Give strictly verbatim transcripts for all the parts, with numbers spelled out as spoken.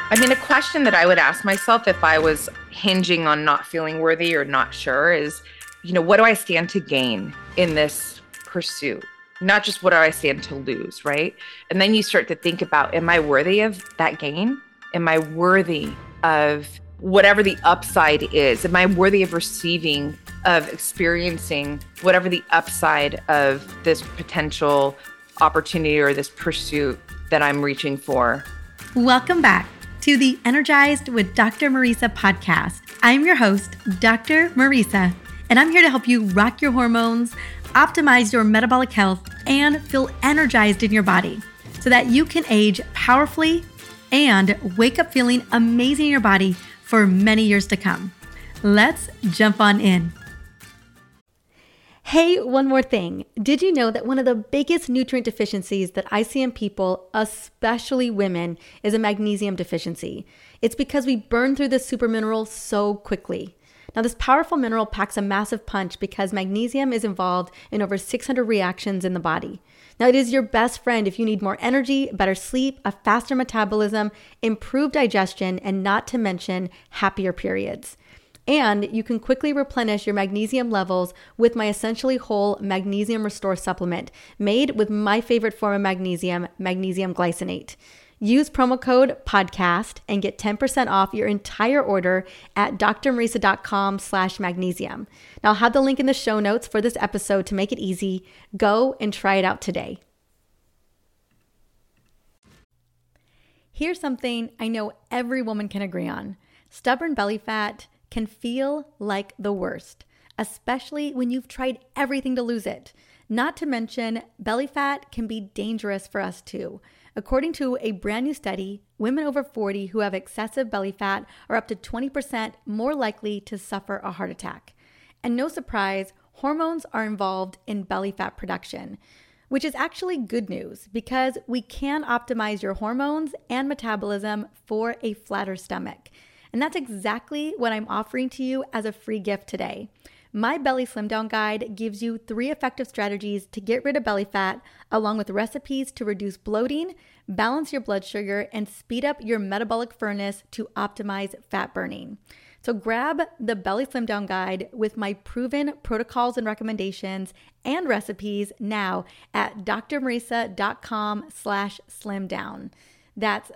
I mean, a question that I would ask myself if I was hinging on not feeling worthy or not sure is, you know, what do I stand to gain in this pursuit? Not just what do I stand to lose, right? And then you start to think about, am I worthy of that gain? Am I worthy of whatever the upside is? Am I worthy of receiving, of experiencing whatever the upside of this potential opportunity or this pursuit that I'm reaching for? Welcome back to the Energized with Doctor Mariza podcast. I'm your host, Doctor Mariza, and I'm here to help you rock your hormones, optimize your metabolic health, and feel energized in your body so that you can age powerfully and wake up feeling amazing in your body for many years to come. Let's jump on in. Hey, one more thing. Did you know that one of the biggest nutrient deficiencies that I see in people, especially women, is a magnesium deficiency? It's because we burn through this super mineral so quickly. Now, this powerful mineral packs a massive punch because magnesium is involved in over six hundred reactions in the body. Now, it is your best friend if you need more energy, better sleep, a faster metabolism, improved digestion, and not to mention happier periods. And you can quickly replenish your magnesium levels with my Essentially Whole Magnesium Restore supplement made with my favorite form of magnesium, magnesium glycinate. Use promo code podcast and get ten percent off your entire order at drmariza.com slash magnesium. Now I'll have the link in the show notes for this episode to make it easy. Go and try it out today. Here's something I know every woman can agree on. Stubborn belly fat can feel like the worst, especially when you've tried everything to lose it. Not to mention, belly fat can be dangerous for us too. According to a brand new study, women over forty who have excessive belly fat are up to twenty percent more likely to suffer a heart attack. And no surprise, hormones are involved in belly fat production, which is actually good news because we can optimize your hormones and metabolism for a flatter stomach. And that's exactly what I'm offering to you as a free gift today. My Belly Slim Down Guide gives you three effective strategies to get rid of belly fat, along with recipes to reduce bloating, balance your blood sugar, and speed up your metabolic furnace to optimize fat burning. So grab the Belly Slim Down Guide with my proven protocols and recommendations and recipes now at drmariza.com slash slim down. That's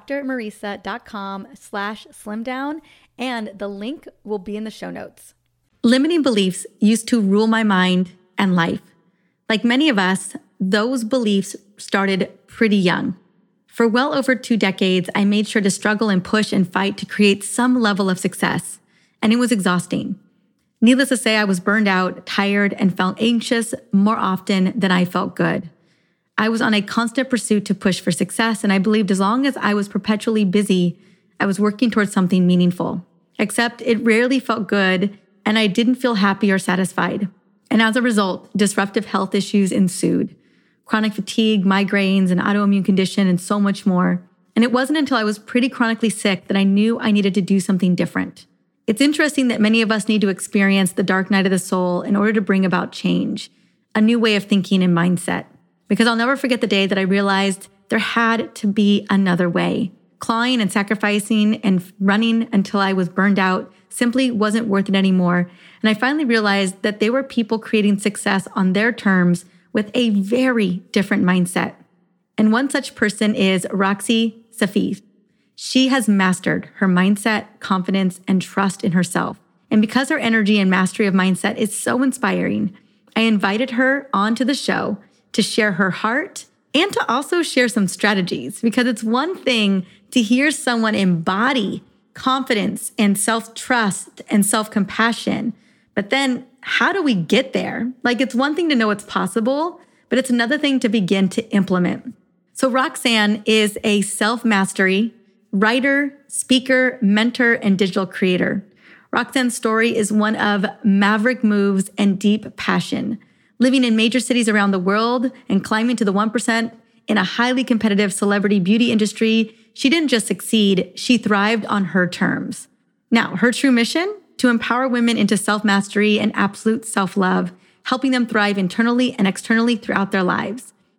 drmariza.com slash slim down, and the link will be in the show notes. Limiting beliefs used to rule my mind and life. Like many of us, those beliefs started pretty young. For well over two decades, I made sure to struggle and push and fight to create some level of success, and it was exhausting. Needless to say, I was burned out, tired, and felt anxious more often than I felt good. I was on a constant pursuit to push for success, and I believed as long as I was perpetually busy, I was working towards something meaningful. Except it rarely felt good, and I didn't feel happy or satisfied. And as a result, disruptive health issues ensued. Chronic fatigue, migraines, an autoimmune condition, and so much more. And it wasn't until I was pretty chronically sick that I knew I needed to do something different. It's interesting that many of us need to experience the dark night of the soul in order to bring about change, a new way of thinking and mindset. Because I'll never forget the day that I realized there had to be another way. Clawing and sacrificing and running until I was burned out simply wasn't worth it anymore. And I finally realized that there were people creating success on their terms with a very different mindset. And one such person is Roxy Safif. She has mastered her mindset, confidence, and trust in herself. And because her energy and mastery of mindset is so inspiring, I invited her onto the show to share her heart and to also share some strategies, because it's one thing to hear someone embody confidence and self-trust and self-compassion, but then how do we get there? Like, it's one thing to know it's possible, but it's another thing to begin to implement. So Roxanne is a self-mastery writer, speaker, mentor, and digital creator. Roxanne's story is one of maverick moves and deep passion. Living in major cities around the world and climbing to the one percent in a highly competitive celebrity beauty industry, she didn't just succeed, she thrived on her terms. Now, her true mission? To empower women into self-mastery and absolute self-love, helping them thrive internally and externally throughout their lives.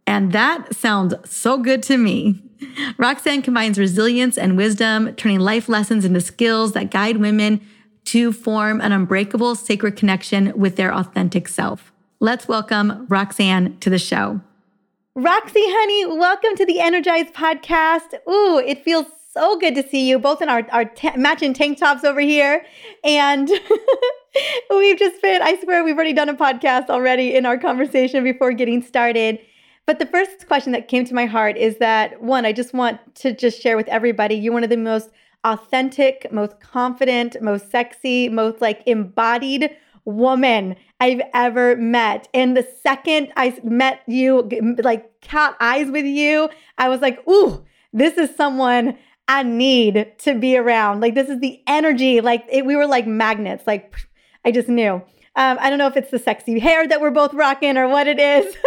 And that sounds so good to me. Roxanne combines resilience and wisdom, turning life lessons into skills that guide women to form an unbreakable, sacred connection with their authentic self. Let's welcome Roxanne to the show. Roxy, honey, welcome to the Energized Podcast. Ooh, it feels so good to see you, both in our, our t- matching tank tops over here. And we've just been, I swear we've already done a podcast already in our conversation before getting started. But the first question that came to my heart is that, one, I just want to just share with everybody, you're one of the most authentic, most confident, most sexy, most like embodied woman I've ever met. And the second I met you, like cat eyes with you, I was like, ooh, this is someone I need to be around. Like, this is the energy. Like, it, we were like magnets. Like, I just knew. Um, I don't know if it's the sexy hair that we're both rocking or what it is.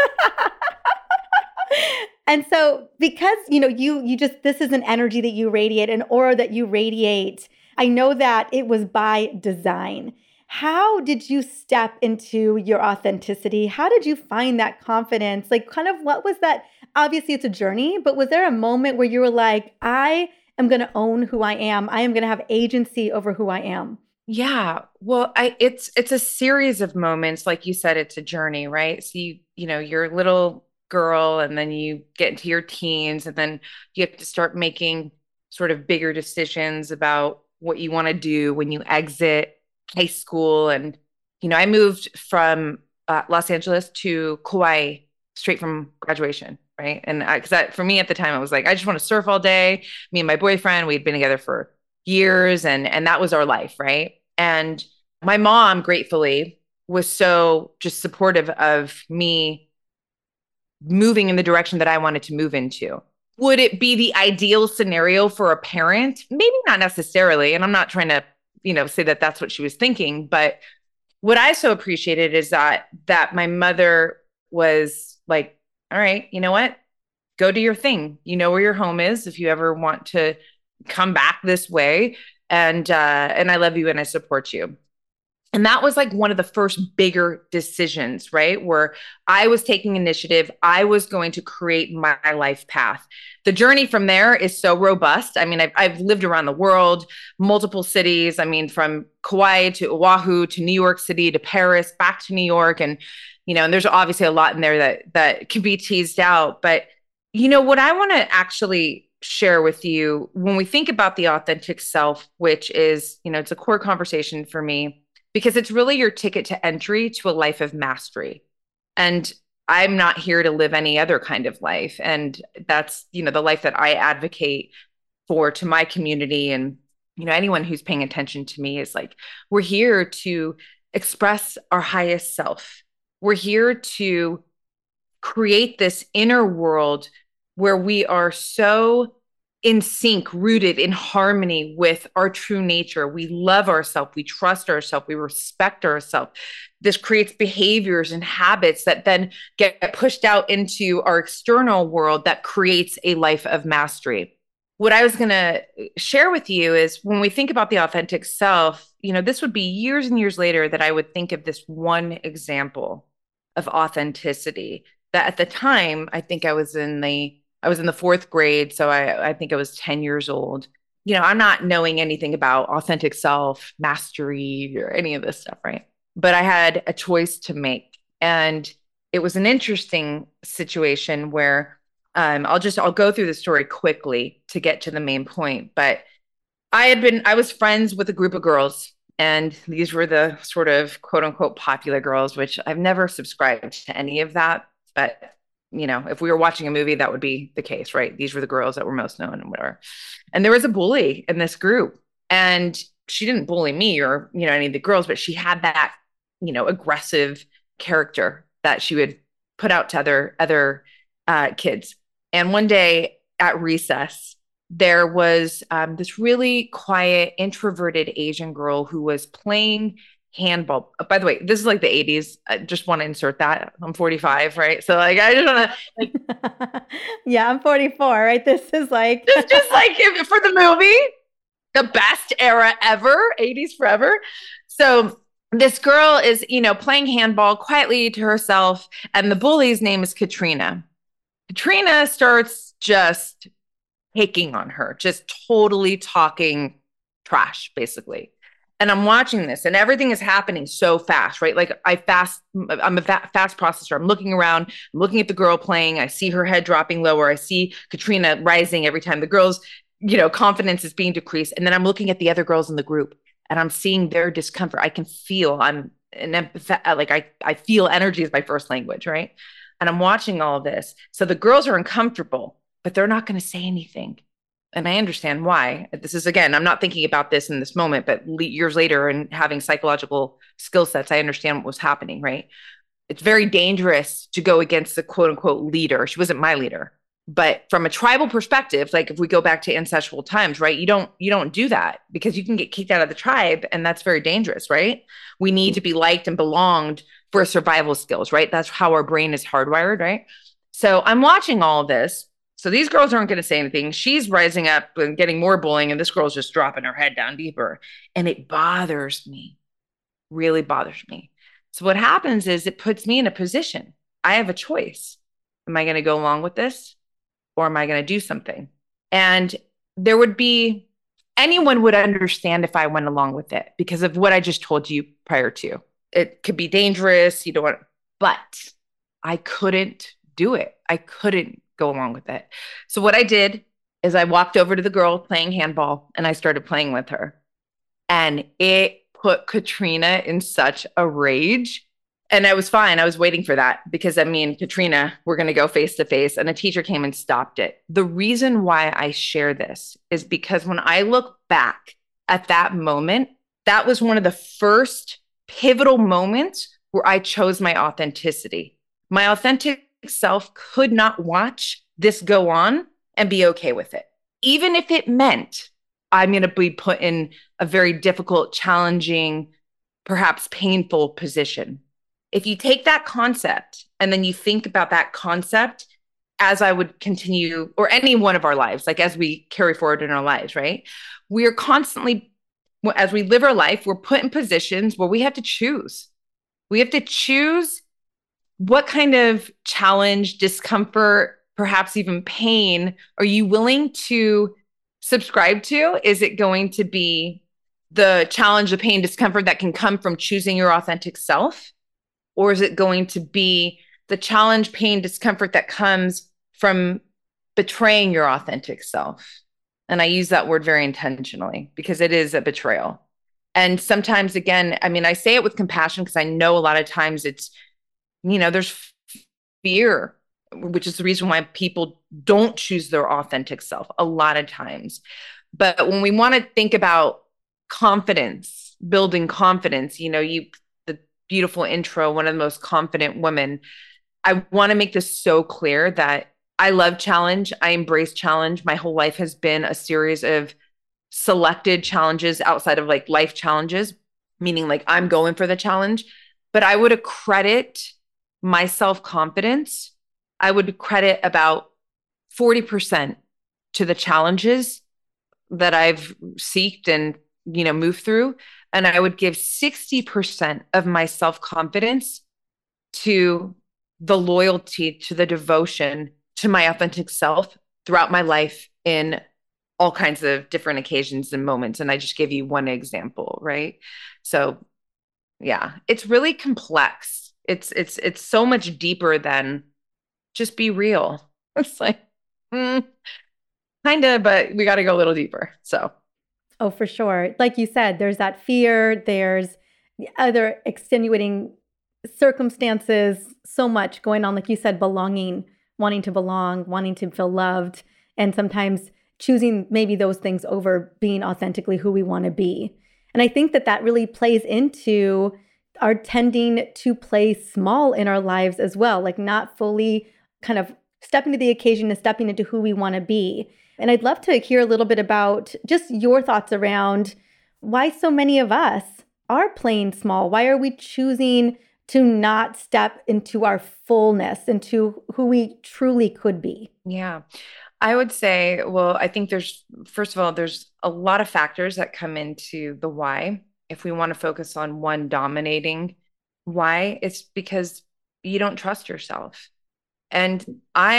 And so because, you know, you you just, this is an energy that you radiate, an aura that you radiate. I know that it was by design. How did you step into your authenticity? How did you find that confidence? Like, kind of what was that? Obviously, it's a journey, but was there a moment where you were like, I am going to own who I am. I am going to have agency over who I am? Yeah. Well, I it's it's a series of moments. Like you said, it's a journey, right? So you, you know, you're a little girl and then you get into your teens and then you have to start making sort of bigger decisions about what you want to do when you exit high school. And, you know, I moved from uh, Los Angeles to Kauai straight from graduation. Right. And because for me at the time, I was like, I just want to surf all day. Me and my boyfriend, we'd been together for years and, and that was our life. Right. And my mom, gratefully, was so just supportive of me moving in the direction that I wanted to move into. Would it be the ideal scenario for a parent? Maybe not necessarily. And I'm not trying to, you know, say that that's what she was thinking. But what I so appreciated is that, that my mother was like, all right, you know what? Go do your thing. You know where your home is if you ever want to come back this way. And, uh, and I love you and I support you. And that was like one of the first bigger decisions, right? Where I was taking initiative. I was going to create my life path. The journey from there is so robust. I mean, I've, I've lived around the world, multiple cities. I mean, from Kauai to Oahu to New York City to Paris, back to New York. And, you know, and there's obviously a lot in there that, that can be teased out. But, you know, what I want to actually share with you when we think about the authentic self, which is, you know, it's a core conversation for me, because it's really your ticket to entry to a life of mastery. And I'm not here to live any other kind of life. And that's, you know, the life that I advocate for to my community. And, you know, anyone who's paying attention to me is like, we're here to express our highest self. We're here to create this inner world where we are so in sync, rooted in harmony with our true nature. We love ourselves. We trust ourselves. We respect ourselves. This creates behaviors and habits that then get pushed out into our external world that creates a life of mastery. What I was going to share with you is when we think about the authentic self, you know, this would be years and years later that I would think of this one example of authenticity that at the time, I think I was in the I was in the fourth grade. So I, I think I was ten years old. You know, I'm not knowing anything about authentic self, mastery, or any of this stuff, right? But I had a choice to make. And it was an interesting situation where um, I'll just, I'll go through the story quickly to get to the main point. But I had been, I was friends with a group of girls. And these were the sort of quote unquote popular girls, which I've never subscribed to any of that. But you know, if we were watching a movie, that would be the case, right? These were the girls that were most known and whatever. And there was a bully in this group and she didn't bully me or, you know, any of the girls, but she had that, you know, aggressive character that she would put out to other, other uh, kids. And one day at recess, there was um, this really quiet, introverted Asian girl who was playing handball. By the way, this is like the eighties. I just want to insert that. I'm forty-five, right? So like, I just want to like, yeah, I'm forty-four, right? This is like, it's just like if, for the movie, the best era ever, eighties forever. So this girl is, you know, playing handball quietly to herself. And the bully's name is Katrina. Katrina starts just picking on her, just totally talking trash, basically. And I'm watching this and everything is happening so fast, right? Like I fast, I'm a fa- fast processor. I'm looking around, I'm looking at the girl playing. I see her head dropping lower. I see Katrina rising every time the girl's, you know, confidence is being decreased. And then I'm looking at the other girls in the group and I'm seeing their discomfort. I can feel I'm an empath, like I, I feel energy is my first language, right? And I'm watching all of this. So the girls are uncomfortable, but they're not going to say anything. And I understand why. This is, again, I'm not thinking about this in this moment, but le- years later and having psychological skill sets, I understand what was happening, right? It's very dangerous to go against the quote unquote leader. She wasn't my leader. But from a tribal perspective, like if we go back to ancestral times, right? You don't you don't do that because you can get kicked out of the tribe and that's very dangerous, right? We need to be liked and belonged for survival skills, right? That's how our brain is hardwired, right? So I'm watching all of this. So these girls aren't going to say anything. She's rising up and getting more bullying, and this girl's just dropping her head down deeper. And it bothers me, really bothers me. So what happens is it puts me in a position. I have a choice. Am I going to go along with this or am I going to do something? And there would be, anyone would understand if I went along with it because of what I just told you prior to. It could be dangerous. You don't want, but I couldn't do it. I couldn't go along with it. So what I did is I walked over to the girl playing handball and I started playing with her. And it put Katrina in such a rage. And I was fine. I was waiting for that because I mean, Katrina, we're going to go face to face. And a teacher came and stopped it. The reason why I share this is because when I look back at that moment, that was one of the first pivotal moments where I chose my authenticity. My authentic self could not watch this go on and be okay with it, even if it meant I'm going to be put in a very difficult, challenging, perhaps painful position. If you take that concept and then you think about that concept as I would continue, or any one of our lives, like as we carry forward in our lives, right? We are constantly, as we live our life, we're put in positions where we have to choose. We have to choose what kind of challenge, discomfort, perhaps even pain are you willing to subscribe to? Is it going to be the challenge, the pain, discomfort that can come from choosing your authentic self? Or is it going to be the challenge, pain, discomfort that comes from betraying your authentic self? And I use that word very intentionally because it is a betrayal. And sometimes, again, I mean, I say it with compassion because I know a lot of times it's, you know, there's fear, which is the reason why people don't choose their authentic self a lot of times. But when we want to think about confidence, building confidence, you know, you, the beautiful intro, one of the most confident women, I want to make this so clear that I love challenge. I embrace challenge. My whole life has been a series of selected challenges outside of like life challenges, meaning like I'm going for the challenge, but I would accredit my self-confidence. I would credit about forty percent to the challenges that I've seeked and, you know, moved through. And I would give sixty percent of my self-confidence to the loyalty, to the devotion to my authentic self throughout my life in all kinds of different occasions and moments. And I just gave you one example, right? So yeah, it's really complex. It's it's it's so much deeper than just be real. It's like, mm, kind of, but we got to go a little deeper. So, oh, for sure. Like you said, there's that fear, there's other extenuating circumstances, so much going on. Like you said, belonging, wanting to belong, wanting to feel loved, and sometimes choosing maybe those things over being authentically who we want to be. And I think that that really plays into our tending to play small in our lives as well, like not fully kind of stepping to the occasion and stepping into who we want to be. And I'd love to hear a little bit about just your thoughts around why so many of us are playing small. Why are we choosing to not step into our fullness, into who we truly could be? yeah, I would say, well, I think there's, first of all, there's a lot of factors that come into the why. If we want to focus on one dominating why, it's because you don't trust yourself. And I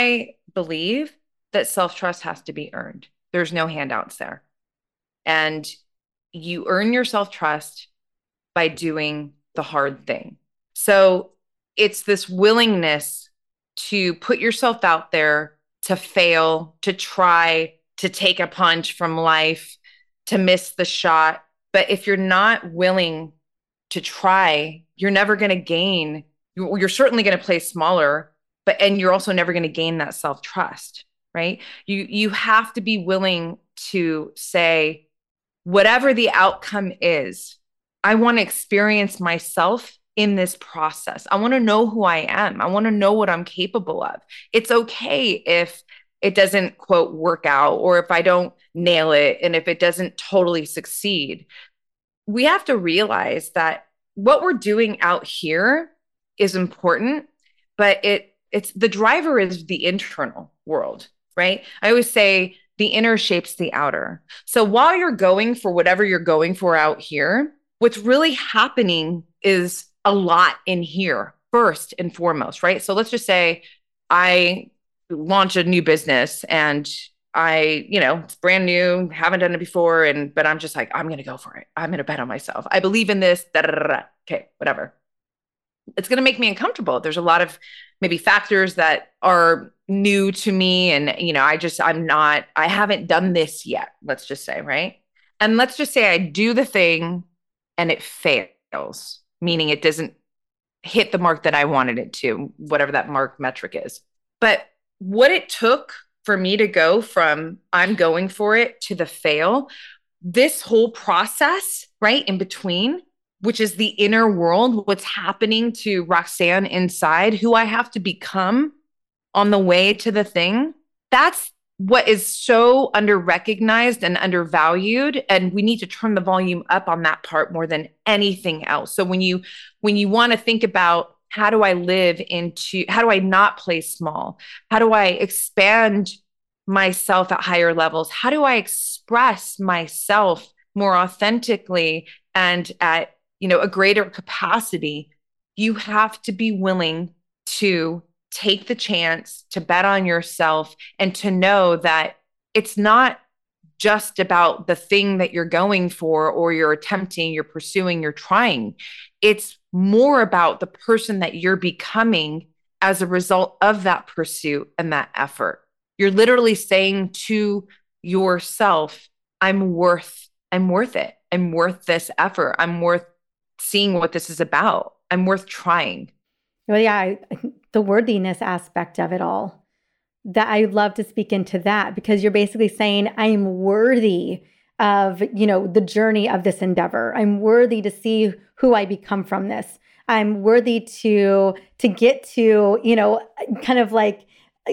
believe that self-trust has to be earned. There's no handouts there. And you earn your self-trust by doing the hard thing. So it's this willingness to put yourself out there, to fail, to try, to take a punch from life, to miss the shot. But if you're not willing to try, you're never going to gain. You're certainly going to play smaller, but and you're also never going to gain that self-trust, right? You you have to be willing to say, whatever the outcome is, I want to experience myself in this process. I want to know who I am. I want to know what I'm capable of. It's okay if it doesn't, quote, work out, or if I don't nail it, and if it doesn't totally succeed. We have to realize that what we're doing out here is important, but it it's the driver is the internal world, right? I always say the inner shapes the outer. So while you're going for whatever you're going for out here, what's really happening is a lot in here first and foremost, right? So let's just say I launch a new business and I, you know, it's brand new, haven't done it before. And, but I'm just like, I'm going to go for it. I'm going to bet on myself. I believe in this. Da, da, da, da. Okay, whatever. It's going to make me uncomfortable. There's a lot of maybe factors that are new to me. And, you know, I just, I'm not, I haven't done this yet. Let's just say, right. And let's just say I do the thing and it fails, meaning it doesn't hit the mark that I wanted it to, whatever that mark metric is. But what it took for me to go from I'm going for it to the fail, this whole process, right, in between, which is the inner world, what's happening to Roxanne inside, who I have to become on the way to the thing, that's what is so under-recognized and undervalued. And we need to turn the volume up on that part more than anything else. So when you when you want to think about how do I live into, how do I not play small? How do I expand myself at higher levels? How do I express myself more authentically and at, you know, a greater capacity? You have to be willing to take the chance to bet on yourself and to know that it's not just about the thing that you're going for or you're attempting, you're pursuing, you're trying. It's more about the person that you're becoming as a result of that pursuit and that effort. You're literally saying to yourself, I'm worth, I'm worth it. I'm worth this effort. I'm worth seeing what this is about. I'm worth trying. Well, yeah, I, the worthiness aspect of it all. That I'd love to speak into that, because you're basically saying I'm worthy of, you know, the journey of this endeavor. I'm worthy to see who I become from this. I'm worthy to to get to, you know, kind of like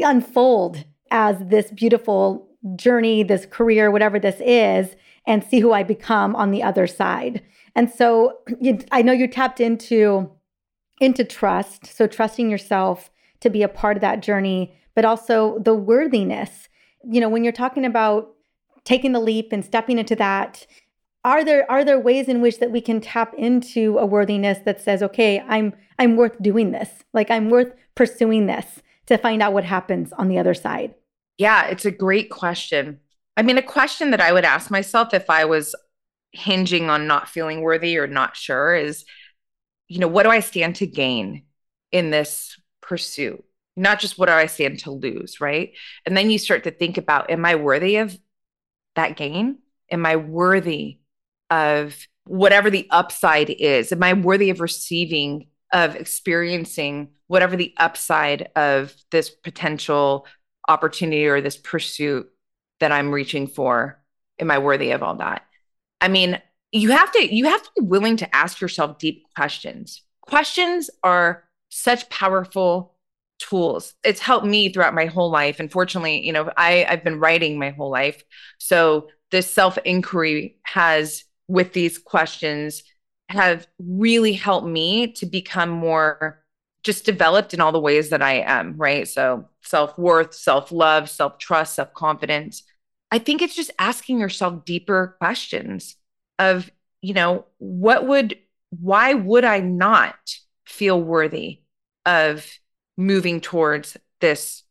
unfold as this beautiful journey, this career, whatever this is, and see who I become on the other side. And so you, I know you tapped into into trust. So trusting yourself to be a part of that journey, but also the worthiness. You know, when you're talking about taking the leap and stepping into that, are there are there ways in which that we can tap into a worthiness that says, okay, I'm I'm worth doing this. Like I'm worth pursuing this to find out what happens on the other side? Yeah, it's a great question. I mean, a question that I would ask myself if I was hinging on not feeling worthy or not sure is, you know, what do I stand to gain in this pursuit? Not just what do I stand to lose, right? And then you start to think about, am I worthy of that gain? Am I worthy of whatever the upside is? Am I worthy of receiving, of experiencing whatever the upside of this potential opportunity or this pursuit that I'm reaching for? Am I worthy of all that? I mean, you have to, you have to be willing to ask yourself deep questions. Questions are such powerful tools. It's helped me throughout my whole life. Unfortunately, you know, I, I've been writing my whole life. So this self-inquiry has, with these questions, have really helped me to become more just developed in all the ways that I am, right? So self-worth, self-love, self-trust, self-confidence. I think it's just asking yourself deeper questions of, you know, what would, why would I not feel worthy of moving towards this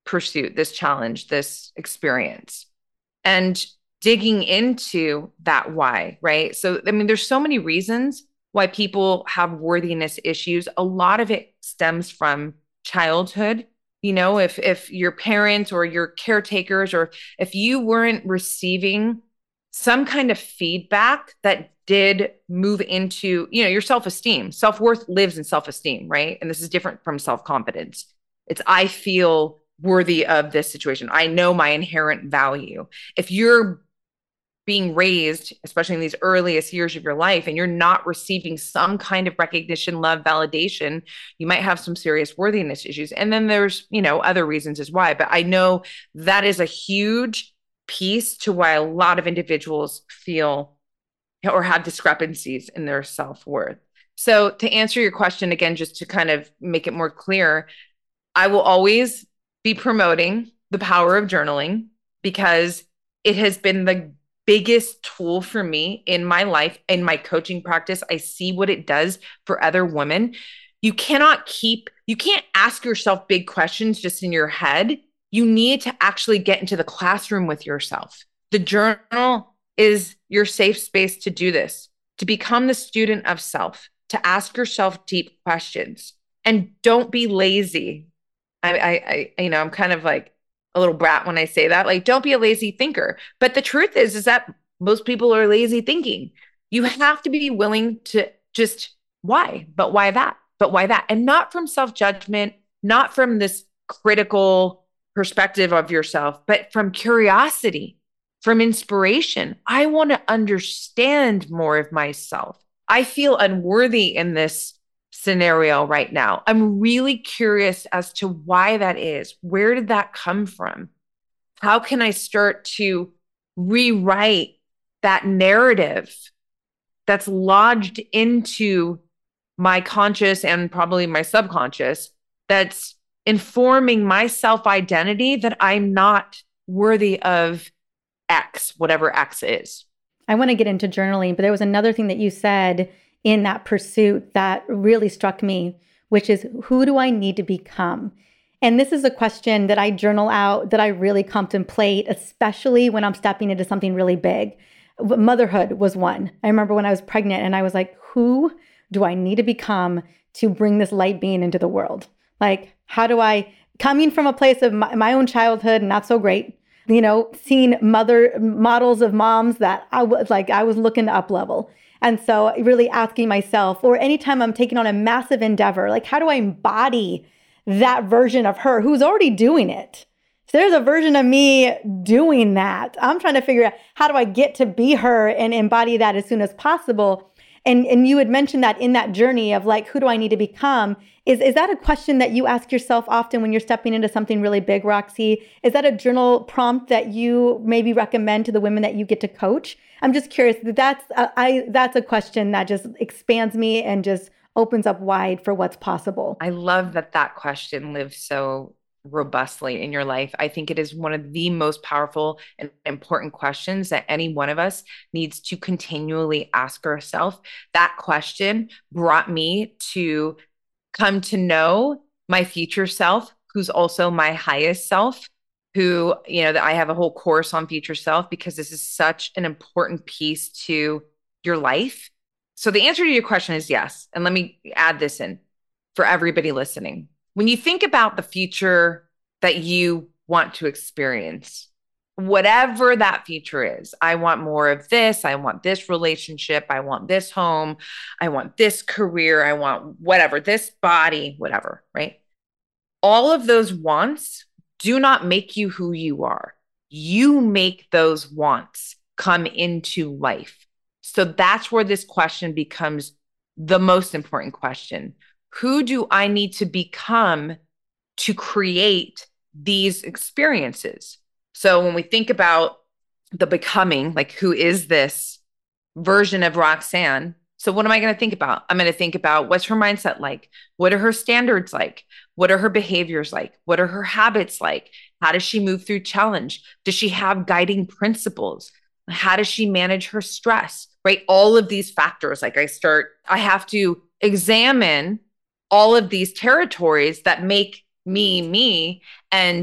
pursuit, this challenge, this experience, and digging into that why, right? So, I mean, there's so many reasons why people have worthiness issues. A lot of it stems from childhood. You know, if if your parents or your caretakers, or if you weren't receiving some kind of feedback that did move into, you know, your self-esteem. Self-worth lives in self-esteem, right? And this is different from self-confidence. It's, I feel worthy of this situation. I know my inherent value. If you're being raised, especially in these earliest years of your life, and you're not receiving some kind of recognition, love, validation, you might have some serious worthiness issues. And then there's, you know, other reasons as why. But I know that is a huge piece to why a lot of individuals feel or have discrepancies in their self-worth. So to answer your question again, just to kind of make it more clear, I will always be promoting the power of journaling because it has been the biggest tool for me in my life, in my coaching practice. I see what it does for other women. You cannot keep, you can't ask yourself big questions just in your head. You need to actually get into the classroom with yourself. The journal is your safe space to do this, to become the student of self, to ask yourself deep questions, and don't be lazy. I, I, I you know, I'm kind of like a little brat when I say that, like, don't be a lazy thinker. But the truth is, is that most people are lazy thinking. You have to be willing to just, why, but why that, but why that? And not from self-judgment, not from this critical perspective of yourself, but from curiosity, from inspiration. I want to understand more of myself. I feel unworthy in this scenario right now. I'm really curious as to why that is. Where did that come from? How can I start to rewrite that narrative that's lodged into my conscious and probably my subconscious that's informing my self-identity that I'm not worthy of X, whatever X is? I want to get into journaling, but there was another thing that you said in that pursuit that really struck me, which is, who do I need to become? And this is a question that I journal out, that I really contemplate, especially when I'm stepping into something really big. Motherhood was one. I remember when I was pregnant and I was like, who do I need to become to bring this light being into the world? Like, how do I, coming from a place of my, my own childhood, not so great, you know, seeing mother models of moms that I was like, I was looking to up level. And so really asking myself, or anytime I'm taking on a massive endeavor, like, how do I embody that version of her who's already doing it? So there's a version of me doing that. I'm trying to figure out, how do I get to be her and embody that as soon as possible? And and you had mentioned that in that journey of like, who do I need to become? Is, is that a question that you ask yourself often when you're stepping into something really big, Roxy? Is that a journal prompt that you maybe recommend to the women that you get to coach? I'm just curious. That's a, I that's a question that just expands me and just opens up wide for what's possible. I love that that question lives so robustly in your life. I think it is one of the most powerful and important questions that any one of us needs to continually ask ourselves. That question brought me to come to know my future self, who's also my highest self, who, you know, that I have a whole course on future self because this is such an important piece to your life. So the answer to your question is yes. And let me add this in for everybody listening. When you think about the future that you want to experience, whatever that future is, I want more of this, I want this relationship, I want this home, I want this career, I want whatever, this body, whatever, right? All of those wants do not make you who you are. You make those wants come into life. So that's where this question becomes the most important question. Who do I need to become to create these experiences? So when we think about the becoming, like, who is this version of Roxanne? So what am I going to think about? I'm going to think about, what's her mindset like? What are her standards like? What are her behaviors like? What are her habits like? How does she move through challenge? Does she have guiding principles? How does she manage her stress, right? All of these factors, like I start, I have to examine all of these territories that make me, me, and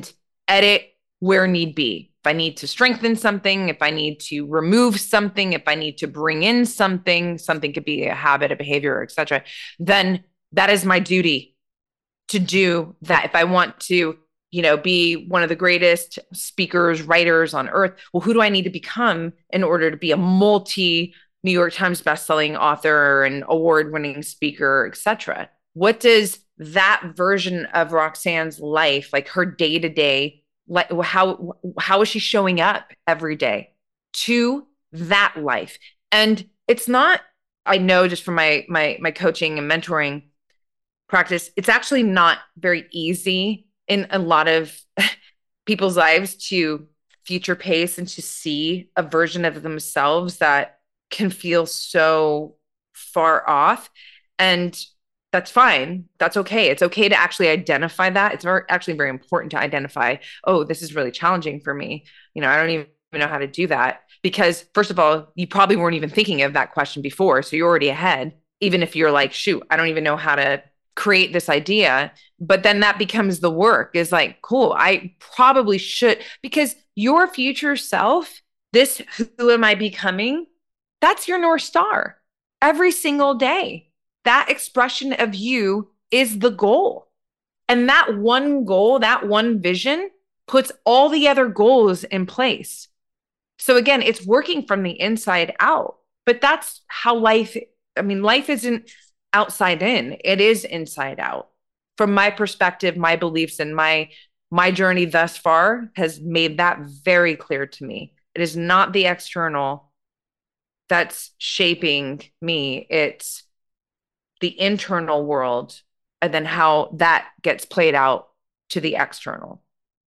edit where need be. If I need to strengthen something, if I need to remove something, if I need to bring in something, something could be a habit, a behavior, et cetera, then that is my duty to do that. If I want to, you know, be one of the greatest speakers, writers on earth, well, who do I need to become in order to be a multi New York Times bestselling author and award-winning speaker, et cetera? What does that version of Roxanne's life, like her day-to-day, like how how is she showing up every day to that life? And it's not, I know just from my my my coaching and mentoring practice, it's actually not very easy in a lot of people's lives to future pace and to see a version of themselves that can feel so far off. And that's fine. That's okay. It's okay to actually identify that. It's very, actually very important to identify, oh, this is really challenging for me. You know, I don't even know how to do that. Because first of all, you probably weren't even thinking of that question before. So you're already ahead, even if you're like, shoot, I don't even know how to create this idea. But then that becomes the work is like, cool, I probably should, because your future self, this, who am I becoming? That's your North Star every single day. That expression of you is the goal. And that one goal, that one vision puts all the other goals in place. So again, it's working from the inside out, but that's how life, I mean, life isn't outside in, it is inside out. From my perspective, my beliefs and my, my journey thus far has made that very clear to me. It is not the external that's shaping me. It's the internal world and then how that gets played out to the external.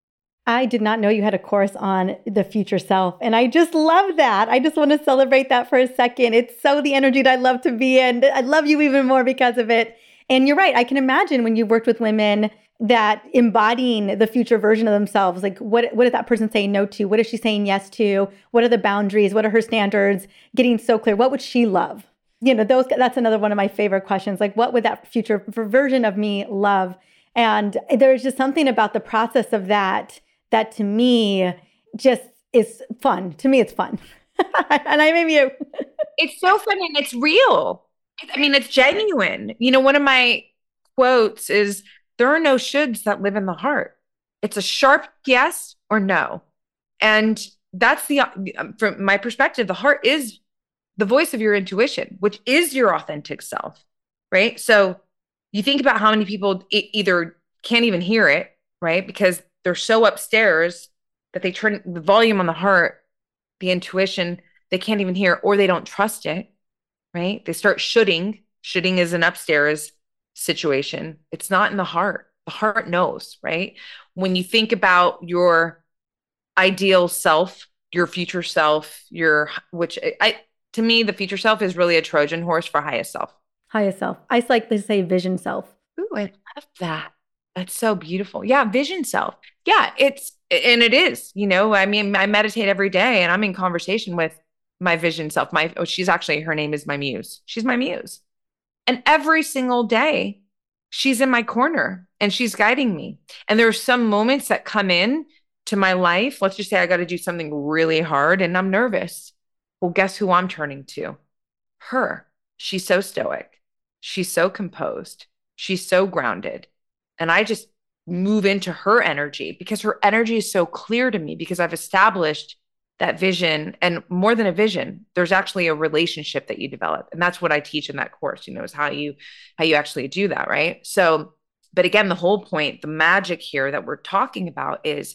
I did not know you had a course on the future self. And I just love that. I just want to celebrate that for a second. It's so the energy that I love to be in. I love you even more because of it. And you're right. I can imagine when you've worked with women that embodying the future version of themselves, like what, what is that person saying no to? What is she saying yes to? What are the boundaries? What are her standards? Getting so clear. What would she love? You know, those, that's another one of my favorite questions. Like, what would that future version of me love? And there's just something about the process of that that to me just is fun. To me, it's fun. And I maybe you. It's so fun and it's real. I mean, it's genuine. You know, one of my quotes is, there are no shoulds that live in the heart. It's a sharp yes or no. And that's the, from my perspective, the heart is the voice of your intuition, which is your authentic self, right? So you think about how many people e- either can't even hear it, right? Because they're so upstairs that they turn the volume on the heart, the intuition, they can't even hear, or they don't trust it, right? They start shoulding. Shoulding is an upstairs situation. It's not in the heart. The heart knows, right? When you think about your ideal self, your future self, your, which I, to me, the future self is really a Trojan horse for highest self. Highest self. I like to say vision self. Ooh, I love that. That's so beautiful. Yeah, vision self. Yeah, it's, and it is, you know, I mean, I meditate every day and I'm in conversation with my vision self. My, oh, she's actually, her name is my muse. She's my muse. And every single day, she's in my corner and she's guiding me. And there are some moments that come in to my life. Let's just say I got to do something really hard and I'm nervous. Well, guess who I'm turning to? Her. She's so stoic. She's so composed. She's so grounded. And I just move into her energy because her energy is so clear to me because I've established that vision. And more than a vision, there's actually a relationship that you develop. And that's what I teach in that course, you know, is how you, how you actually do that. Right. So, but again, the whole point, the magic here that we're talking about is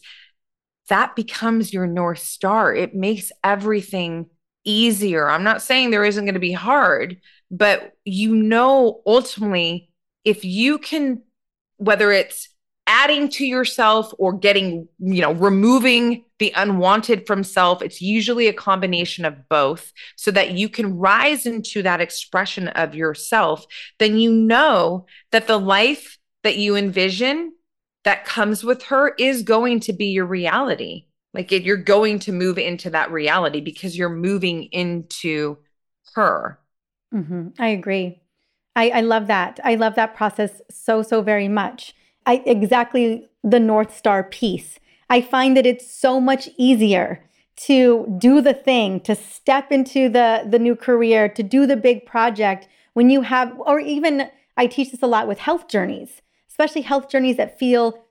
that becomes your North Star. It makes everything easier. I'm not saying there isn't going to be hard, but you know, ultimately, if you can, whether it's adding to yourself or getting, you know, removing the unwanted from self, it's usually a combination of both so that you can rise into that expression of yourself. Then you know that the life that you envision that comes with her is going to be your reality. Like it, you're going to move into that reality because you're moving into her. Mm-hmm. I agree. I, I love that. I love that process so, so very much. I exactly the North Star piece. I find that it's so much easier to do the thing, to step into the, the new career, to do the big project when you have, or even I teach this a lot with health journeys, especially health journeys that feel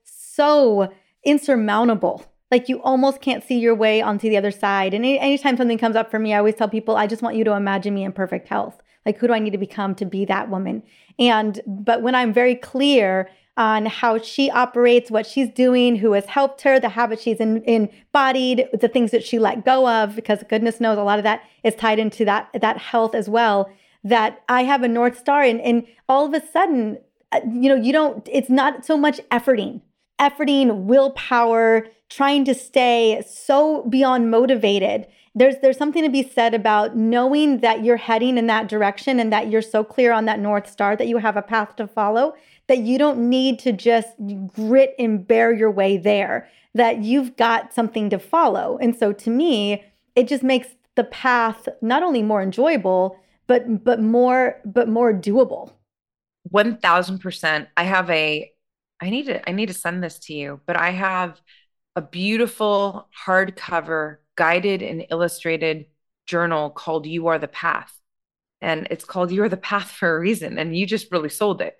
so insurmountable. Like you almost can't see your way onto the other side. And any, anytime something comes up for me, I always tell people, I just want you to imagine me in perfect health. Like, who do I need to become to be that woman? And, but when I'm very clear on how she operates, what she's doing, who has helped her, the habits she's in, embodied, the things that she let go of, because goodness knows a lot of that is tied into that, that health as well, that I have a North Star. And, and all of a sudden, you know, you don't, it's not so much efforting, efforting, willpower, trying to stay so beyond motivated. There's there's something to be said about knowing that you're heading in that direction and that you're so clear on that North Star that you have a path to follow, that you don't need to just grit and bear your way there, that you've got something to follow. And so to me, it just makes the path not only more enjoyable, but but more but more doable. one thousand percent. I have a, I need to, I need to send this to you, but I have a beautiful hardcover guided and illustrated journal called You Are the Path. And it's called You Are the Path for a reason. And you just really sold it.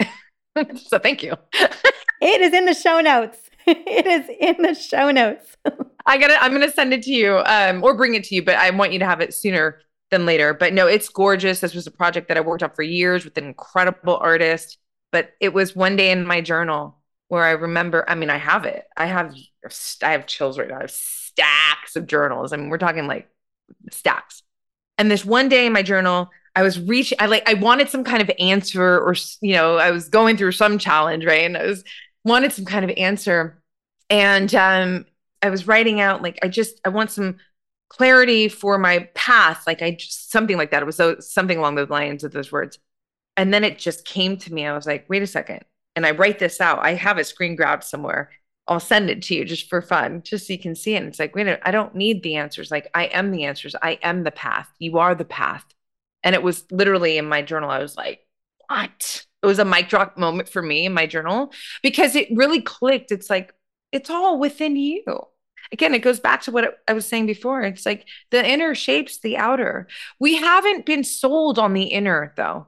So thank you. It is in the show notes. It is in the show notes. I gotta, I'm going to send it to you um, or bring it to you, but I want you to have it sooner than later. But no, it's gorgeous. This was a project that I worked on for years with an incredible artist, but it was one day in my journal where I remember, I mean, I have it. I have, I have chills right now. I have stacks of journals. I mean, we're talking like stacks. And this one day in my journal, I was reaching, I like, I wanted some kind of answer, or, you know, I was going through some challenge, right? And I was wanted some kind of answer. And um, I was writing out, like, I just, I want some clarity for my path. Like I just, something like that. It was so, something along those lines of those words. And then it just came to me. I was like, wait a second. And I write this out. I have a screen grab somewhere. I'll send it to you just for fun, just so you can see it. And it's like, wait a minute, I don't need the answers. Like, I am the answers. I am the path. You are the path. And it was literally in my journal. I was like, what? It was a mic drop moment for me in my journal, because it really clicked. It's like, it's all within you. Again, it goes back to what I was saying before. It's like the inner shapes the outer. We haven't been sold on the inner, though,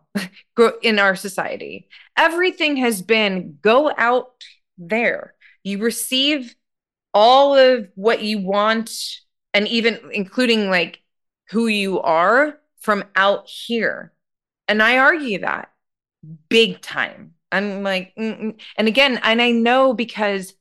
in our society. Everything has been go out there. You receive all of what you want, and even including like who you are, from out here. And I argue that big time. I'm like, mm-mm. And again, and I know because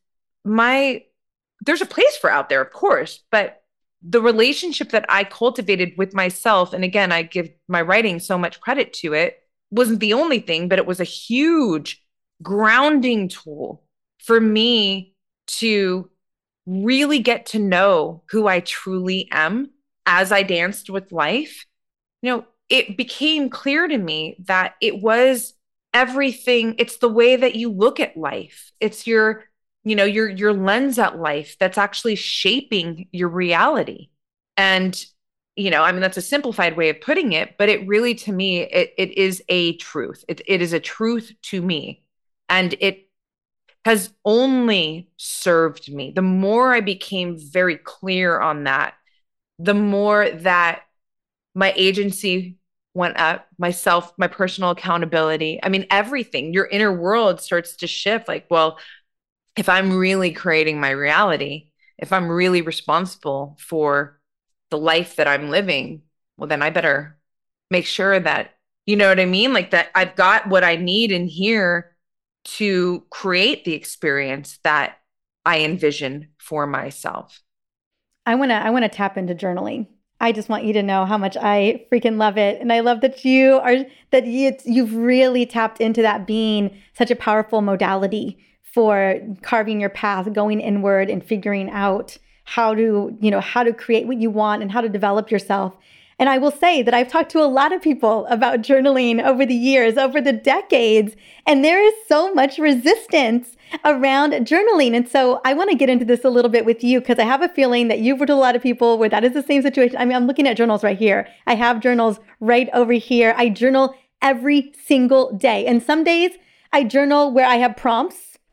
my, there's a place for out there, of course, but the relationship that I cultivated with myself, and again, I give my writing so much credit to it, wasn't the only thing, but it was a huge grounding tool for me to really get to know who I truly am as I danced with life. You know, it became clear to me that it was everything. It's the way that you look at life. It's your, you know, your, your lens at life that's actually shaping your reality. And, you know, I mean, that's a simplified way of putting it, but it really, to me, it, it is a truth. It, it is a truth to me. And it has only served me. The more I became very clear on that, the more that my agency went up, myself, my personal accountability. I mean, everything, your inner world starts to shift. Like, well, if I'm really creating my reality, if I'm really responsible for the life that I'm living, well, then I better make sure that, you know what I mean? Like that I've got what I need in here to create the experience that I envision for myself. I want to, I want to tap into journaling. I just want you to know how much I freaking love it. And I love that you are, that you, you've really tapped into that being such a powerful modality for carving your path, going inward and figuring out how to, you know, how to create what you want and how to develop yourself. And I will say that I've talked to a lot of people about journaling over the years, over the decades, and there is so much resistance around journaling. And so I want to get into this a little bit with you, because I have a feeling that you've worked with a lot of people where that is the same situation. I mean, I'm looking at journals right here. I have journals right over here. I journal every single day. And some days I journal where I have prompts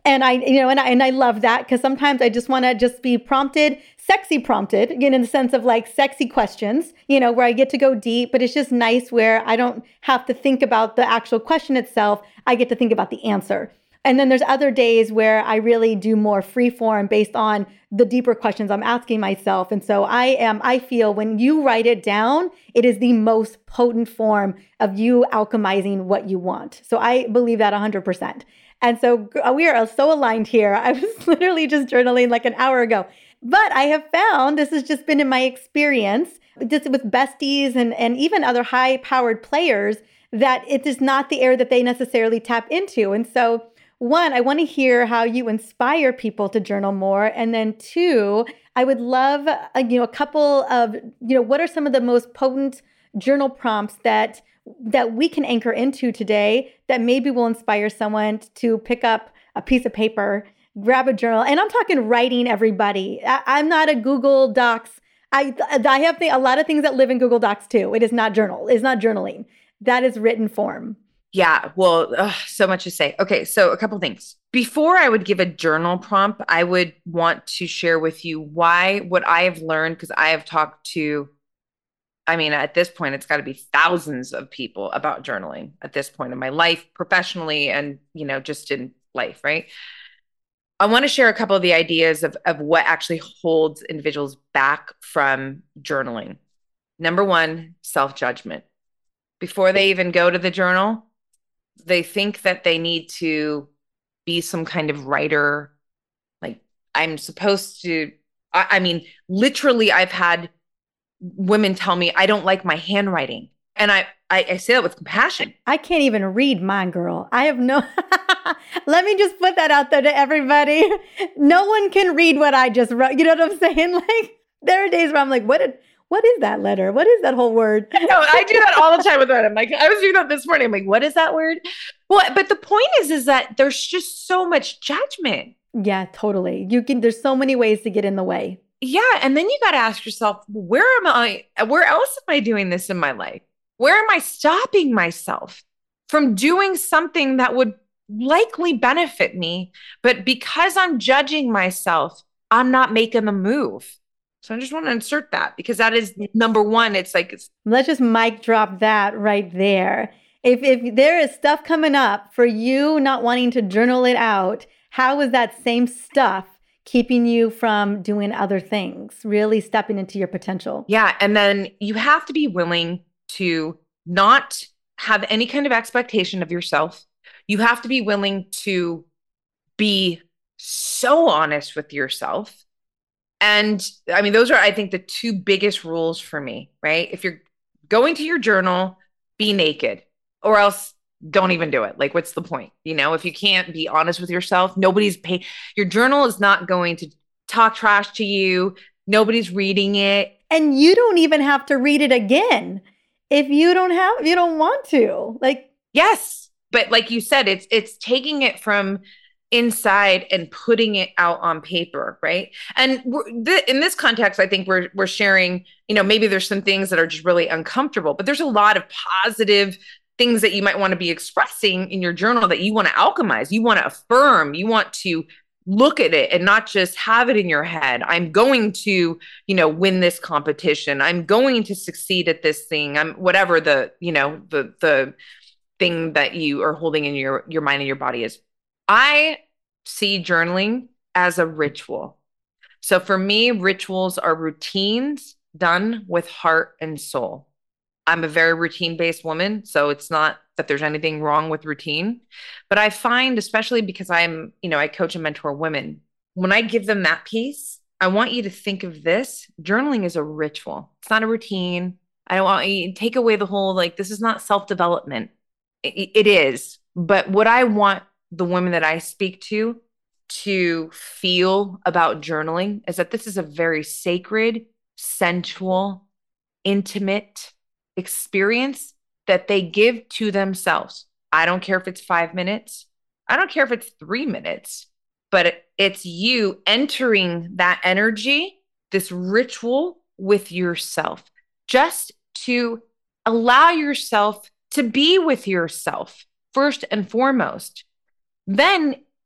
And I, you know, and I, and I love that because sometimes I just want to just be prompted, sexy prompted, again, in the sense of like sexy questions, you know, where I get to go deep, but it's just nice where I don't have to think about the actual question itself. I get to think about the answer. And then there's other days where I really do more free form based on the deeper questions I'm asking myself. And so I am, I feel when you write it down, it is the most potent form of you alchemizing what you want. So I believe that one hundred percent. And so we are so aligned here. I was literally just journaling like an hour ago. But I have found, this has just been in my experience, just with besties and, and even other high-powered players, that it is not the area that they necessarily tap into. And so one, I want to hear how you inspire people to journal more. And then two, I would love, uh, you know, a couple of, you know, what are some of the most potent journal prompts that that we can anchor into today that maybe will inspire someone to pick up a piece of paper, grab a journal. And I'm talking writing, everybody. I, I'm not a Google Docs. I, I have th- a lot of things that live in Google Docs too. It is not journal. It's not journaling. That is written form. Yeah, well, ugh, so much to say. Okay, so a couple things. Before I would give a journal prompt, I would want to share with you why, what I have learned, because I have talked to, I mean, at this point, it's got to be thousands of people about journaling at this point in my life, professionally, and, you know, just in life, right? I want to share a couple of the ideas of, of what actually holds individuals back from journaling. Number one, self-judgment. Before they even go to the journal, they think that they need to be some kind of writer. Like, I'm supposed to, I, I mean, literally, I've had women tell me, I don't like my handwriting. And I, I, I say that with compassion. I can't even read mine, girl. I have no, let me just put that out there to everybody. No one can read what I just wrote. You know what I'm saying? Like, there are days where I'm like, what did, what is that letter? What is that whole word? No, I do that all the time with that. I'm like, I was doing that this morning. I'm like, what is that word? Well, but the point is, is that there's just so much judgment. Yeah, totally. You can, there's so many ways to get in the way. Yeah. And then you got to ask yourself, where am I, where else am I doing this in my life? Where am I stopping myself from doing something that would likely benefit me? But because I'm judging myself, I'm not making the move. So I just want to insert that because that is number one. It's like, it's- let's just mic drop that right there. If if there is stuff coming up for you not wanting to journal it out, how is that same stuff keeping you from doing other things, really stepping into your potential? Yeah. And then you have to be willing to not have any kind of expectation of yourself. You have to be willing to be so honest with yourself. And I mean, those are, I think, the two biggest rules for me, right? If you're going to your journal, be naked, or else don't even do it. Like, what's the point? You know, if you can't be honest with yourself, nobody's paying. Your journal is not going to talk trash to you. Nobody's reading it. And you don't even have to read it again if you don't have, if you don't want to. Like, yes. But like you said, it's, it's taking it from inside and putting it out on paper, right? And we're, th- in this context, I think we're we're sharing, you know, maybe there's some things that are just really uncomfortable, but there's a lot of positive things that you might want to be expressing in your journal that you want to alchemize, you want to affirm, you want to look at it and not just have it in your head. I'm going to, you know, win this competition. I'm going to succeed at this thing. I'm whatever the, you know, the the thing that you are holding in your your mind and your body is. I see journaling as a ritual. So for me, rituals are routines done with heart and soul. I'm a very routine-based woman, so it's not that there's anything wrong with routine. But I find, especially because I'm, you know, I coach and mentor women, when I give them that piece, I want you to think of this. Journaling is a ritual. It's not a routine. I don't want you to take away the whole, like, this is not self-development. It, it is. But what I want the women that I speak to to feel about journaling is that this is a very sacred, sensual, intimate experience that they give to themselves. I don't care if it's five minutes. I don't care if it's three minutes, but it's you entering that energy, this ritual with yourself, just to allow yourself to be with yourself first and foremost. Then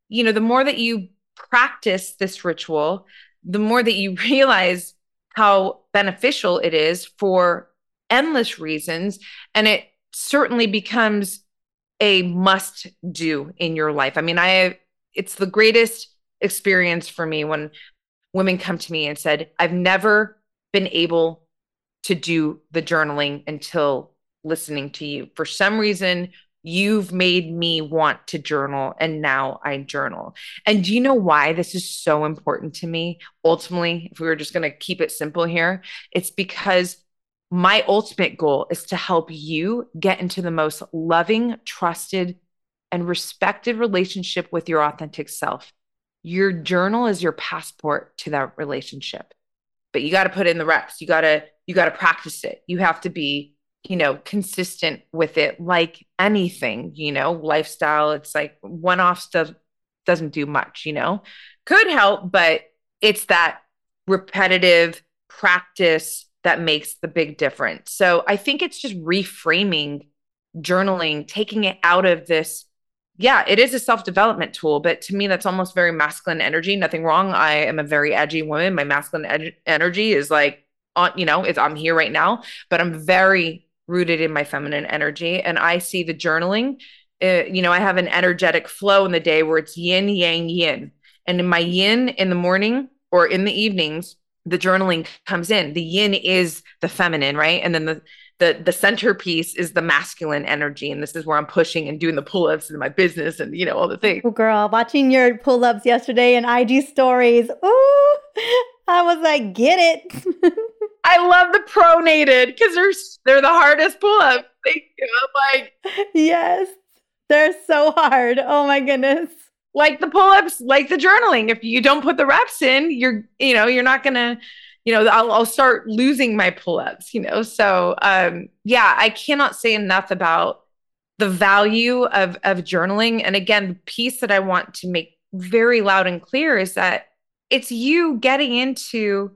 you know, the more that you practice this ritual, the more that you realize how beneficial it is for endless reasons. And it certainly becomes a must do in your life. I mean, I, it's the greatest experience for me when women come to me and said, I've never been able to do the journaling until listening to you. For some reason, you've made me want to journal, and now I journal. And do you know why this is so important to me? Ultimately, if we were just going to keep it simple here, it's because my ultimate goal is to help you get into the most loving, trusted, and respected relationship with your authentic self. Your journal is your passport to that relationship. But you got to put in the reps. You got to you got to practice it. You have to be, you know, consistent with it, like anything, you know, lifestyle. It's like one-off stuff doesn't do much, you know, could help, but it's that repetitive practice that makes the big difference. So I think it's just reframing journaling, taking it out of this. Yeah, it is a self-development tool, but to me, that's almost very masculine energy. Nothing wrong. I am a very edgy woman. My masculine ed- energy is like, on, you know, is I'm here right now, but I'm very rooted in my feminine energy. And I see the journaling, uh, you know, I have an energetic flow in the day where it's yin, yang, yin. And in my yin in the morning or in the evenings, the journaling comes in. The yin is the feminine, right? And then the the the centerpiece is the masculine energy. And this is where I'm pushing and doing the pull-ups in my business and, you know, all the things. Oh, girl, watching your pull-ups yesterday and I G stories. Ooh, I was like, get it. I love the pronated because they're, they're the hardest pull-ups. Thank you. I'm like, yes, they're so hard. Oh my goodness. Like the pull-ups, like the journaling. If you don't put the reps in, you're, you know, you're not going to, you know, I'll, I'll start losing my pull-ups, you know? So, um, yeah, I cannot say enough about the value of, of journaling. And again, the piece that I want to make very loud and clear is that it's you getting into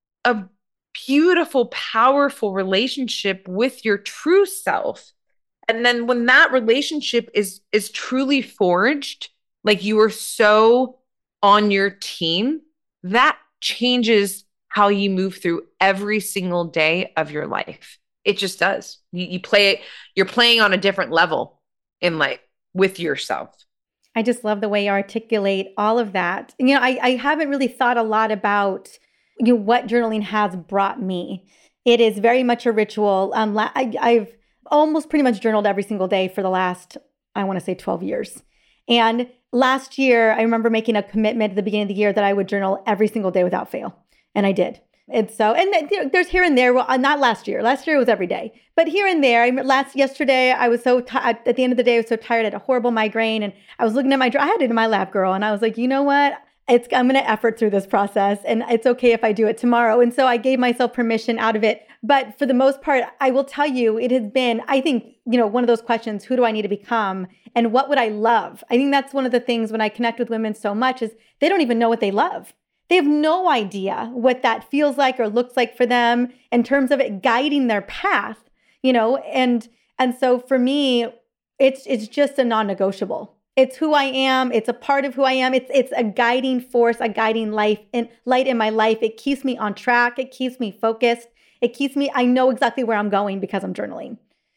a beautiful, powerful relationship with your true self. And then when that relationship is, is truly forged, like you are so on your team, that changes how you move through every single day of your life. It just does. You, you play it, you're playing on a different level in life with yourself. I just love the way you articulate all of that. You know, I, I haven't really thought a lot about, you know, what journaling has brought me. It is very much a ritual. Um, I, I've almost pretty much journaled every single day for the last, I want to say twelve years. And last year, I remember making a commitment at the beginning of the year that I would journal every single day without fail. And I did. And so, and you know, there's here and there, well, not last year. Last year was every day. But here and there, I last yesterday, I was so, t- at the end of the day, I was so tired. I had a horrible migraine. And I was looking at my, I had it in my lap, girl. And I was like, you know what? It's, I'm going to effort through this process. And it's okay if I do it tomorrow. And so I gave myself permission out of it. But for the most part, I will tell you, it has been, I think, you know, one of those questions, who do I need to become? And what would I love? I think that's one of the things when I connect with women so much is they don't even know what they love. They have no idea what that feels like or looks like for them in terms of it guiding their path, you know? And, and so for me, it's, it's just a non-negotiable. It's who I am. It's a part of who I am. It's, it's a guiding force, a guiding life and light in my life. It keeps me on track. It keeps me focused. It keeps me, I know exactly where I'm going because I'm journaling.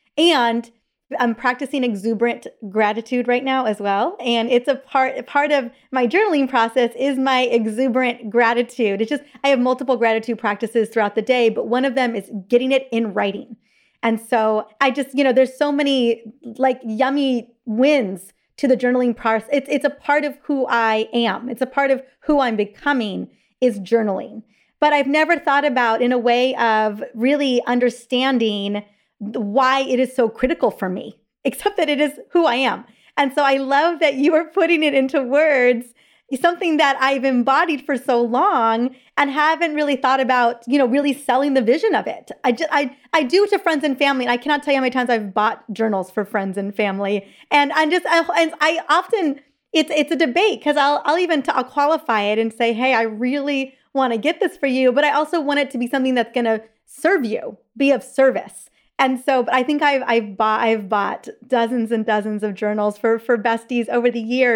And I'm practicing exuberant gratitude right now as well. And it's a part, part of my journaling process is my exuberant gratitude. It's just, I have multiple gratitude practices throughout the day, but one of them is getting it in writing. And so I just, you know, there's so many like yummy wins to the journaling process. It's, it's a part of who I am. It's a part of who I'm becoming is journaling. But I've never thought about in a way of really understanding why it is so critical for me, except that it is who I am. And so I love that you are putting it into words, something that I've embodied for so long and haven't really thought about, you know, really selling the vision of it. I just, I, I do to friends and family. And I cannot tell you how many times I've bought journals for friends and family. And I'm just, I, and I often, it's, it's a debate because I'll, I'll even, t- I'll qualify it and say, hey, I really want to get this for you, but I also want it to be something that's going to serve you, be of service. And so, but I think I've I've bought I've bought dozens and dozens of journals for for besties over the years.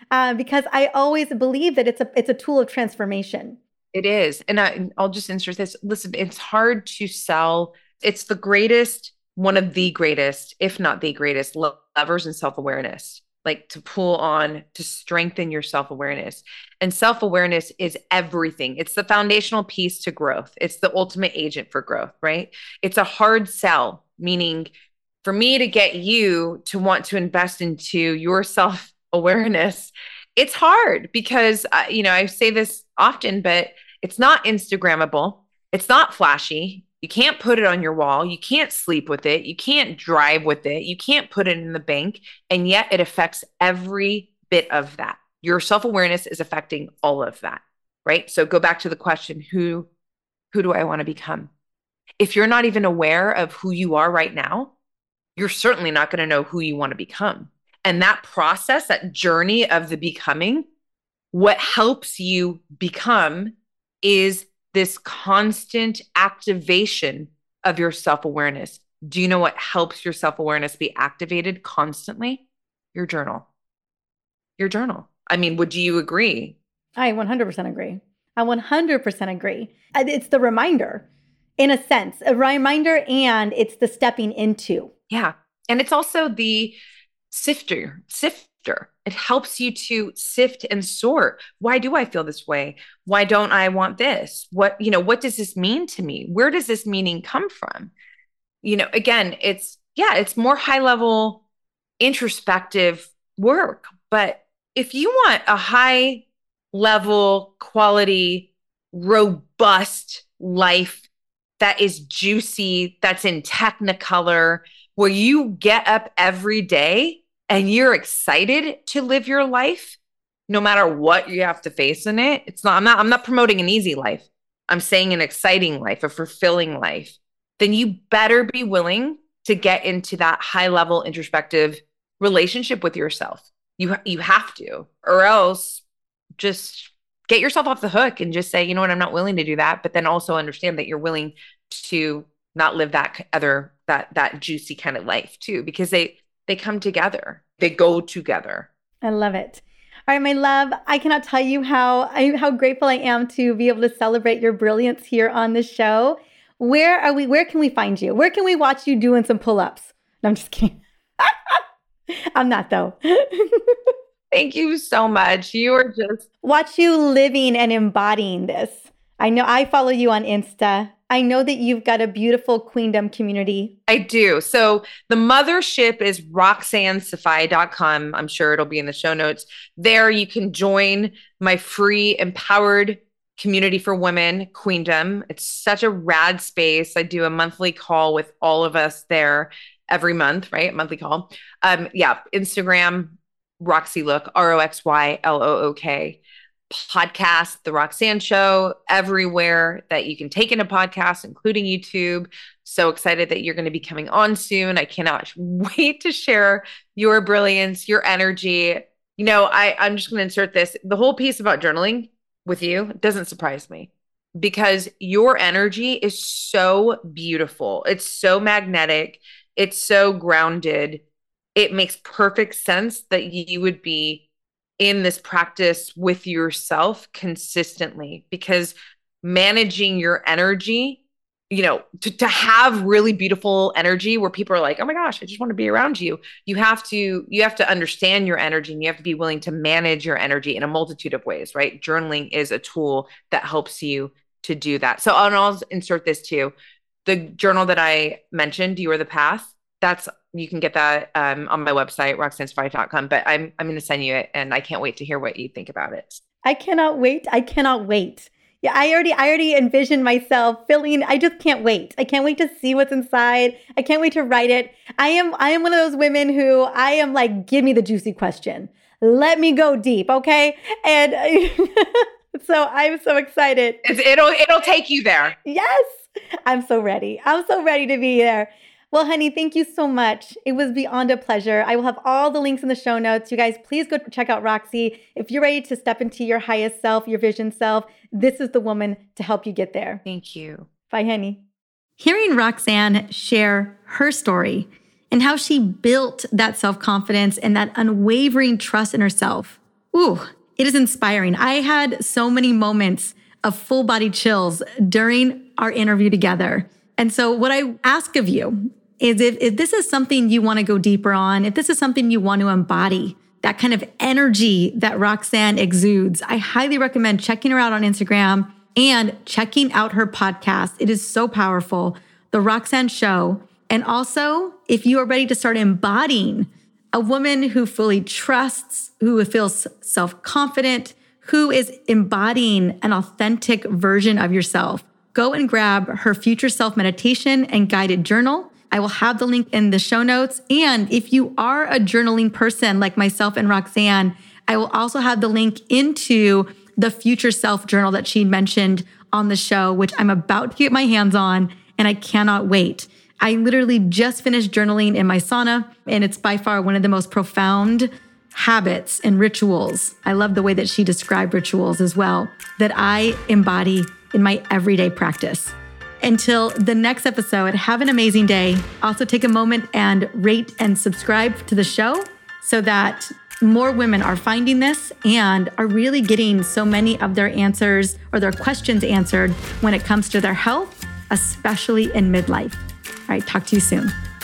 uh, because I always believe that it's a it's a tool of transformation. It is. And I, I'll just insert this. Listen, it's hard to sell. It's the greatest, one of the greatest, if not the greatest levers in self-awareness, like to pull on, to strengthen your self-awareness. And self-awareness is everything. It's the foundational piece to growth. It's the ultimate agent for growth, right? It's a hard sell, meaning for me to get you to want to invest into your self-awareness, it's hard because, uh, you know, I say this often, but it's not Instagrammable. It's not flashy. You can't put it on your wall. You can't sleep with it. You can't drive with it. You can't put it in the bank. And yet it affects every bit of that. Your self-awareness is affecting all of that, right? So go back to the question, who, who do I want to become? If you're not even aware of who you are right now, you're certainly not going to know who you want to become. And that process, that journey of the becoming, what helps you become is this constant activation of your self-awareness. Do you know what helps your self-awareness be activated constantly? Your journal. Your journal. I mean, would you agree? I one hundred percent agree. I one hundred percent agree. It's the reminder, in a sense, a reminder, and it's the stepping into. Yeah. And it's also the sifter, sifter. It helps you to sift and sort. Why do I feel this way? Why don't I want this? What, you know, what does this mean to me? Where does this meaning come from? You know, again, it's, yeah, it's more high level introspective work. But if you want a high level quality, robust life that is juicy, that's in technicolor, where you get up every day and you're excited to live your life, no matter what you have to face in it. It's not, I'm not, I'm not promoting an easy life. I'm saying an exciting life, a fulfilling life. Then you better be willing to get into that high level introspective relationship with yourself. You, you have to, or else just get yourself off the hook and just say, you know what, I'm not willing to do that. But then also understand that you're willing to not live that other, that, that juicy kind of life too, because they, they come together. They go together. I love it. All right, my love, I cannot tell you how I, how grateful I am to be able to celebrate your brilliance here on the show. Where are we? Where can we find you? Where can we watch you doing some pull-ups? No, I'm just kidding. I'm not though. Thank you so much. You are just... Watch you living and embodying this. I know I follow you on Insta. I know that you've got a beautiful Queendom community. I do. So the mothership is roxanne safai dot com. I'm sure it'll be in the show notes. There you can join my free empowered community for women, Queendom. It's such a rad space. I do a monthly call with all of us there every month, right? Monthly call. Um, yeah, Instagram, Roxy Look, R O X Y L O O K. Podcast, The Roxanne Show, everywhere that you can take in a podcast, including YouTube. So excited that you're going to be coming on soon. I cannot wait to share your brilliance, your energy. You know, I, I'm just going to insert this. The whole piece about journaling with you doesn't surprise me because your energy is so beautiful. It's so magnetic. It's so grounded. It makes perfect sense that you would be in this practice with yourself consistently, because managing your energy, you know, to, to have really beautiful energy where people are like, oh my gosh, I just want to be around you. You have to, you have to understand your energy and you have to be willing to manage your energy in a multitude of ways, right? Journaling is a tool that helps you to do that. So and I'll insert this too. The journal that I mentioned, You Are the Path, that's, you can get that um, on my website, roxanne safai dot com, but I'm, I'm going to send you it and I can't wait to hear what you think about it. I cannot wait. I cannot wait. Yeah, I already, I already envisioned myself feeling, I just can't wait. I can't wait to see what's inside. I can't wait to write it. I am, I am one of those women who I am like, give me the juicy question. Let me go deep. Okay. And so I'm so excited. It's, it'll, it'll take you there. Yes. I'm so ready. I'm so ready to be there. Well, honey, thank you so much. It was beyond a pleasure. I will have all the links in the show notes. You guys, please go check out Roxy. If you're ready to step into your highest self, your vision self, this is the woman to help you get there. Thank you. Bye, honey. Hearing Roxanne share her story and how she built that self-confidence and that unwavering trust in herself ooh, it is inspiring. I had so many moments of full body chills during our interview together. And so what I ask of you is if, if this is something you want to go deeper on, if this is something you want to embody, that kind of energy that Roxanne exudes, I highly recommend checking her out on Instagram and checking out her podcast. It is so powerful, The Roxanne Show. And also, if you are ready to start embodying a woman who fully trusts, who feels self-confident, who is embodying an authentic version of yourself, go and grab her Future Self meditation and guided journal. I will have the link in the show notes. And if you are a journaling person like myself and Roxanne, I will also have the link into the Future Self journal that she mentioned on the show, which I'm about to get my hands on, and I cannot wait. I literally just finished journaling in my sauna, and it's by far one of the most profound habits and rituals. I love the way that she described rituals as well, that I embody in my everyday practice. Until the next episode, have an amazing day. Also take a moment and rate and subscribe to the show so that more women are finding this and are really getting so many of their answers or their questions answered when it comes to their health, especially in midlife. All right, talk to you soon.